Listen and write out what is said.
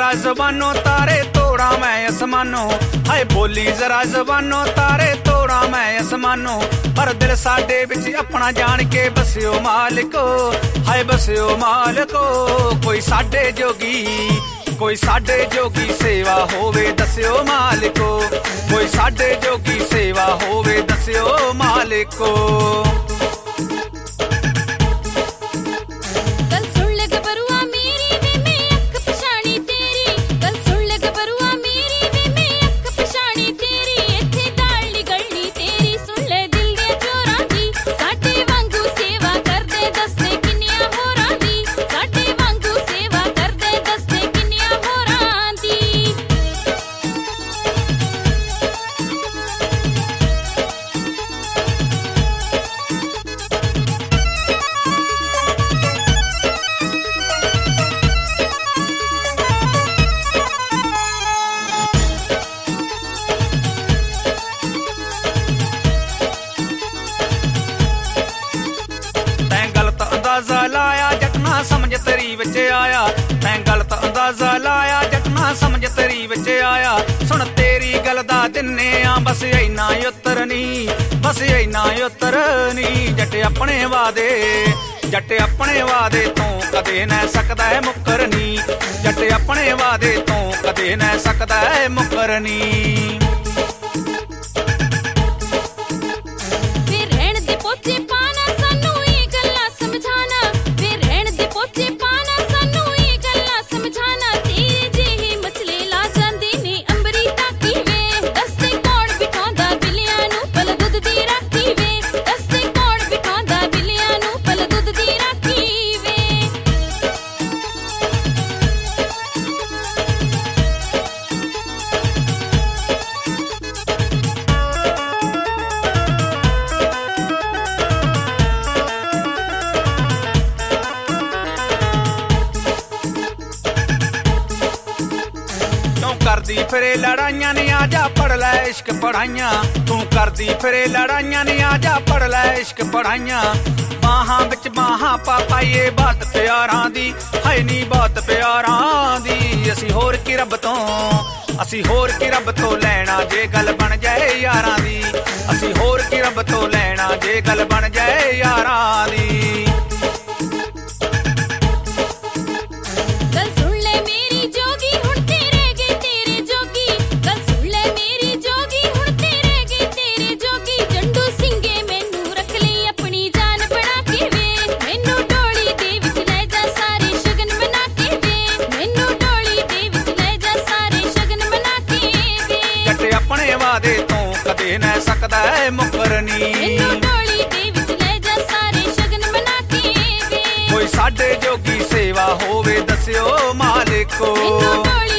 जरा ज़बानों तारे तोड़ा मैं आसमानों, हाय बोली जरा ज़बानों तारे तोड़ा मैं आसमानों, पर दिल साडे विच अपना जान के बसियो मालिको, हाय बसियो मालिको। कोई साडे जोगी, कोई साडे जोगी सेवा होवे दसियो मालिको, कोई साडे जोगी सेवा होवे दसियो मालिको। लाया जटना समझ तेरी विच आया, मैं गलत अंदाजा लाया जटना समझ तेरी विच आया। सुन तेरी गल दा दिन्ने आ बस इन्ना उतरनी, बस इन्ना उतरनी। जट अपने वादे, जट अपने वादे तो कदे न सकदा है मुकरनी, जट अपने वादे तो कदे न सकदा है मुकरनी। करदी फिरे लड़ाइयां नी आजा पढ़ लै इश्क पढ़ाइयां, तू करदी फिरे लड़ाइयां नी आजा पढ़ लै इश्क पढ़ाइयां। बाहां विच बाहां पा पाइए बात प्यारां दी, है नी बात प्यारां दी। असी होर की रब तो, असी होर की रब तो लैना जे गल बन जाए यारां दी, असी होर की रब तो लैना जे गल बन जाए यारां दी। वादे तो कदे न सकदा है मुकरनी, कोई साडे जोगी सेवा होवे दसियो मालिको।